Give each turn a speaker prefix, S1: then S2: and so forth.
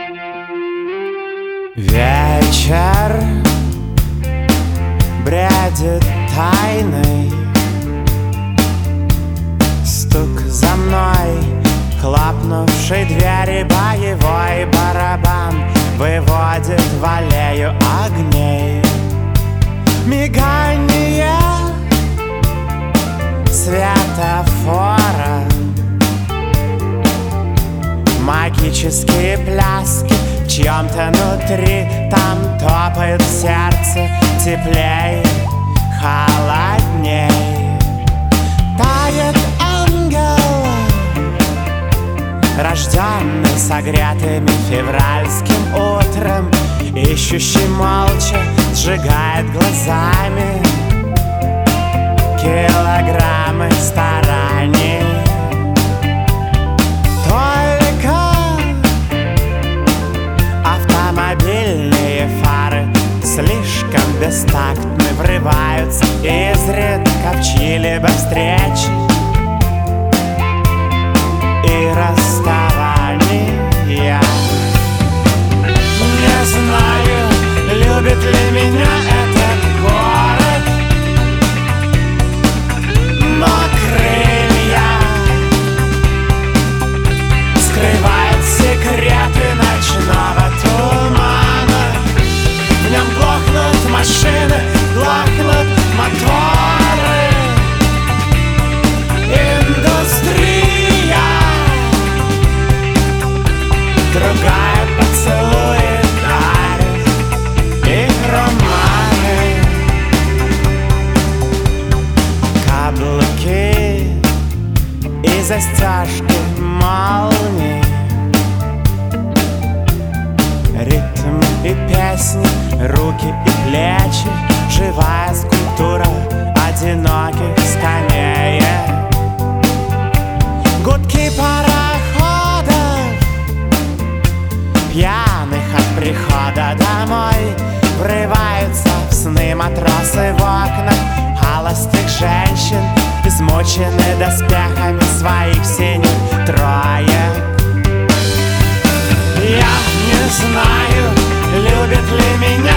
S1: Вечер бредит тайной, стук за мной, хлопнувший двери, боевой барабан выводит в аллею огней. Мигание светофора, магические пляски в чьем-то внутри. Там топает сердце теплей, холодней. Тает ангел, рожденный согретым февральским утром, ищущий молча, сжигает глазами килограммы стараний. Только автомобильные фары слишком бестактны, врываются изредка в чьи-либо встречи и расставания. Не знаю, любит ли меня этот город, но крылья скрывают секреты ночного тумана. В нем глохнут машины, глохнут моторы. Индустрия другая поцелует дарит их романы. Каблуки и застежки молний, ритм и песни, руки и плечи, живая скульптура одиноких скамеек. Гудки пароходов, пьяных от прихода домой, врываются в сны матросы в окнах холостых женщин, измучены доспехами своих синих троек. Я не знаю, любит ли меня